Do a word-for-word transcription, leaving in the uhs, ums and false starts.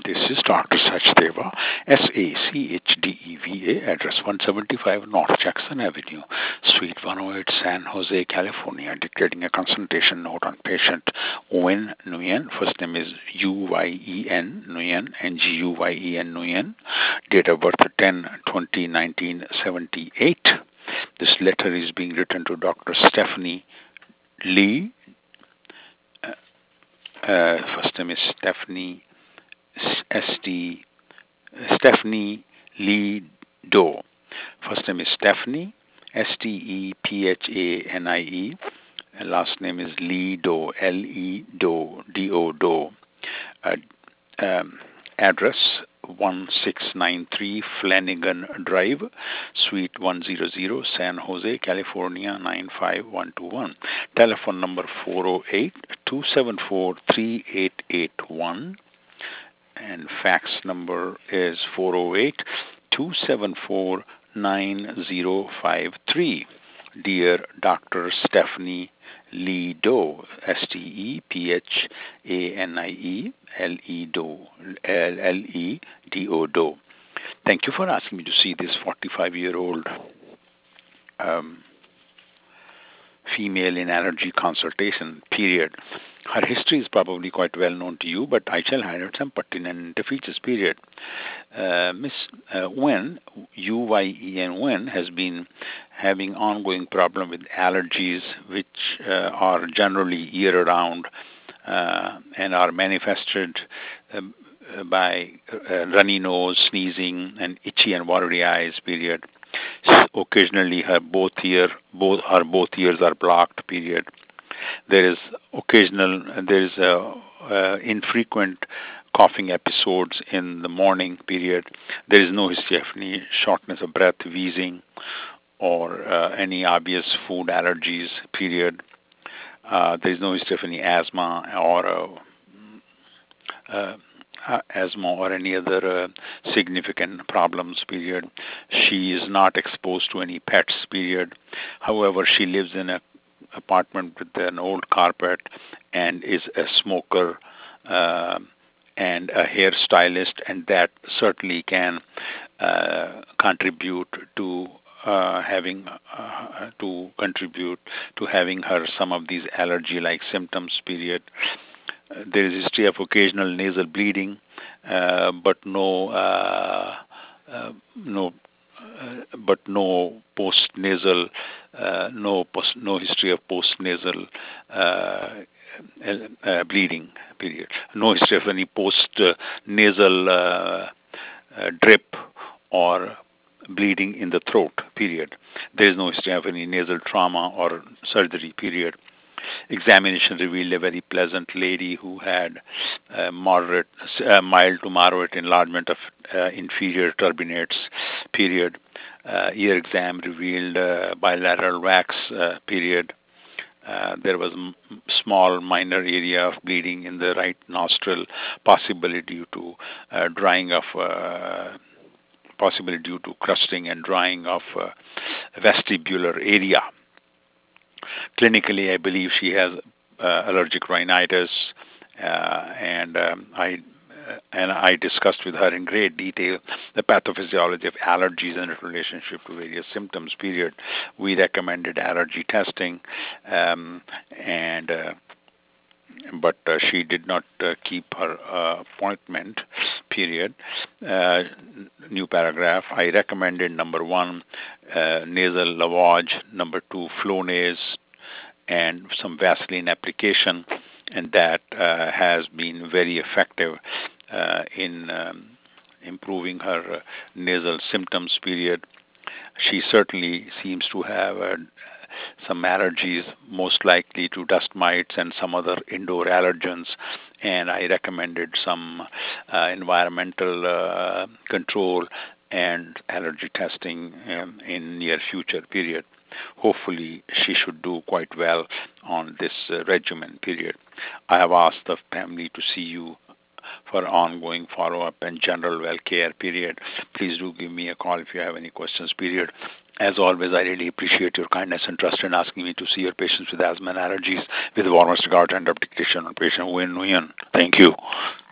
This is Doctor Sachdeva, S A C H D E V A, address one seventy-five North Jackson Avenue, Suite one oh eight, San Jose, California, dictating a consultation note on patient Nguyen Nguyen. First name is U Y E N, Nguyen, N G U Y E N, Nguyen. Date of birth ten twenty nineteen seventy-eight. This letter is being written to Doctor Stephanie Lee. Uh, uh, first name is Stephanie S T Stephanie Lee Doe. First name is Stephanie, S T E P H A N I E. And last name is Lee Doe, L E Doe, D O Doe. Uh, um, address one six nine three Flanagan Drive, Suite one hundred, San Jose, California nine five one two one. Telephone number four oh eight, two seven four, three eight eight one. And fax number is four oh eight, two seven four, nine zero five three. Dear Doctor Stephanie Lee Doe, S T E P H A N I E, L E Doe, L E D O Doe. Thank you for asking me to see this forty-five-year-old um, female in allergy consultation period. Her history is probably quite well known to you, but I shall highlight some pertinent features period. Uh, Miss uh, Nguyen, U Y E N Nguyen, has been having ongoing problem with allergies, which uh, are generally year-round uh, and are manifested uh, by uh, runny nose, sneezing, and itchy and watery eyes period. Occasionally, her both ear, both her both ears are blocked period. There is occasional, there is a, uh, infrequent coughing episodes in the morning period. There is no history of any shortness of breath, wheezing, or uh, any obvious food allergies period. Uh, there is no history of any asthma or uh, uh, uh, asthma or any other uh, significant problems period. She is not exposed to any pets period. However, she lives in a apartment with an old carpet and is a smoker uh, and a hairstylist, and that certainly can uh, contribute to uh, having uh, to contribute to having her some of these allergy-like symptoms period. Uh, there is history of occasional nasal bleeding, uh, but no uh, uh, no uh, but no post-nasal, uh, no post, no history of post-nasal uh, uh, bleeding period. No history of any post-nasal uh, uh, drip or bleeding in the throat period. There is no history of any nasal trauma or surgery period. Examination revealed a very pleasant lady who had uh, moderate, uh, mild to moderate enlargement of uh, inferior turbinates period. Uh, ear exam revealed uh, bilateral wax uh, period. Uh, there was m- small minor area of bleeding in the right nostril, possibly due to uh, drying of, uh, possibly due to crusting and drying of uh, vestibular area. Clinically, I believe she has uh, allergic rhinitis, uh, and um, I uh, and I discussed with her in great detail the pathophysiology of allergies and its relationship to various symptoms. Period. We recommended allergy testing, um, and uh, but uh, she did not uh, keep her uh, appointment. Period. Uh, new paragraph. I recommended number one, uh, nasal lavage. Number two, Flonase, and some Vaseline application, and that uh, has been very effective uh, in um, improving her uh, nasal symptoms period. She certainly seems to have uh, some allergies, most likely to dust mites and some other indoor allergens, and I recommended some uh, environmental uh, control and allergy testing um, in near future period. Hopefully, she should do quite well on this uh, regimen period. I have asked the family to see you for ongoing follow-up and general well care period. Please do give me a call if you have any questions period. As always, I really appreciate your kindness and trust in asking me to see your patients with asthma and allergies. With the warmest regard and dedication on patient Nguyen Nguyen. Thank you.